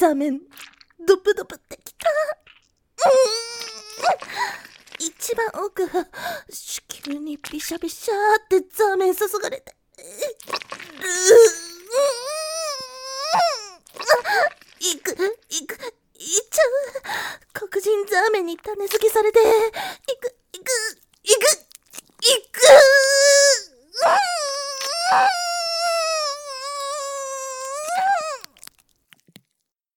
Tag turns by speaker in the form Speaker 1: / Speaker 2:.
Speaker 1: ザーメンドプドプってきた。一番奥子宮にビシャビシャーってザーメン注がれていっちゃう。黒人ザーメンに種付けされて